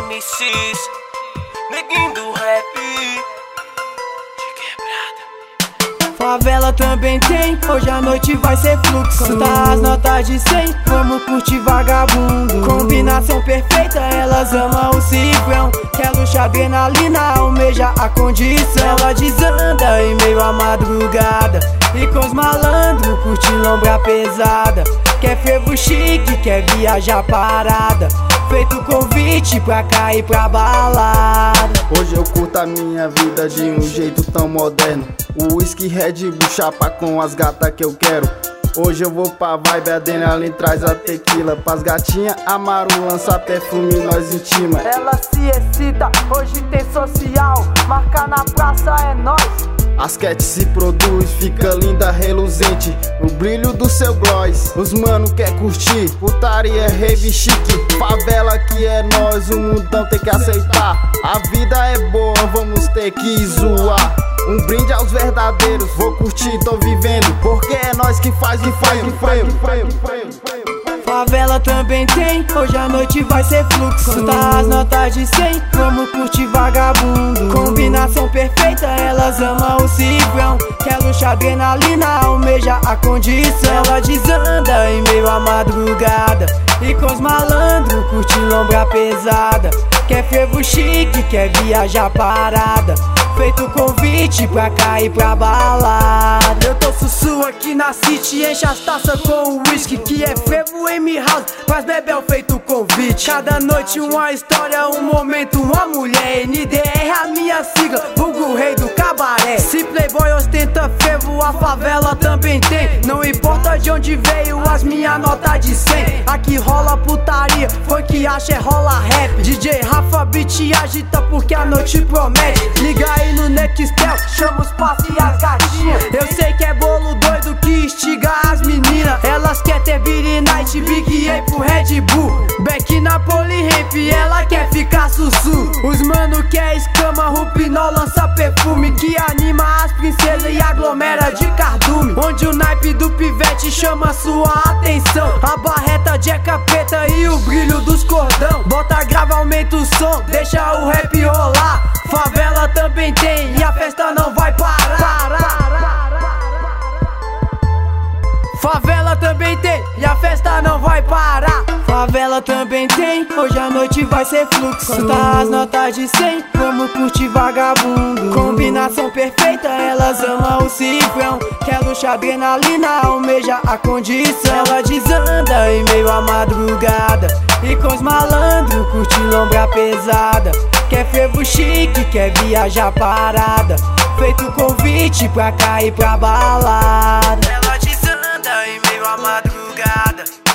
MCs, neguinho do rap de quebrada. Favela também tem, hoje a noite vai ser fluxo. Canta as notas de 100, vamos curtir vagabundo. Combinação perfeita, elas amam o cifrão. Quer luxo, adrenalina, almeja a condição. Ela desanda em meio à madrugada e com os malandros curte lombra pesada. Quer fervo chique, quer viajar parada. Feito convite pra cair pra balada. Hoje eu curto a minha vida de um jeito tão moderno. O whisky, Red Bull, chapa com as gatas que eu quero. Hoje eu vou pra vibe, adrenalina traz a tequila. Pras gatinhas, Amaro lança perfume, nós intima. Ela se excita, hoje tem social. Marca na praça é nós. As cat se produz, fica linda, reluzente no brilho do seu gloss. Os mano quer curtir, putaria, rave chique. Favela que é nós, o mundão tem que aceitar. A vida é boa, vamos ter que zoar. Um brinde aos verdadeiros, vou curtir, tô vivendo. Porque é nós que faz e faz de freio. Favela também tem, hoje a noite vai ser fluxo. Canta as notas de 100, vamos curtir vagabundo. Combinação perfeita, elas amam o cifrão. Quer luxo, adrenalina, almeja a condição. Ela desanda em meio à madrugada e com os malandros curte lombra pesada. Quer fervo chique, quer viajar parada. Feito convite pra cair pra balada. Eu tô sussu aqui na city, enche as taças com o whisky. Que é frevo em mi house, mas bebel feito convite. Cada noite uma história, um momento, uma mulher. NDR a minha sigla, vulgo rei do cabaré. Se playboy ostenta frevo, a favela também tem. Não importa de onde veio, as minha nota de 100. Aqui rola putaria, funk acha rola rap. DJ Rafa beat agita porque a noite promete. Liga aí no Nextel, chama os passos e as gatinhas. Eu sei que é bolo doido que instiga as meninas. Elas quer ter Beat Night, Big A pro Red Bull. Beck na Polyramp, ela quer ficar sussu. Os mano quer escama, Rupinol lança perfume que anima as princesas e aglomera de cardume. Onde o naipe do pivete chama sua atenção. A barreta de capeta e o brilho dos cordão. Bota grava, aumenta o som, deixa o rap rolar. Favela também tem e a festa não vai parar. Favela também tem e a festa não vai parar. Favela também tem, hoje a noite vai ser fluxo. Canta as notas de 100, vamos curtir vagabundo. Combinação perfeita, elas amam o cifrão. Quer luxo, adrenalina, almeja a condição. Ela desanda em meio à madrugada e com os malandros curte lombra pesada. Quer fervo chique, quer viajar parada. Feito convite pra cair pra balada. Ela desanda em meio à madrugada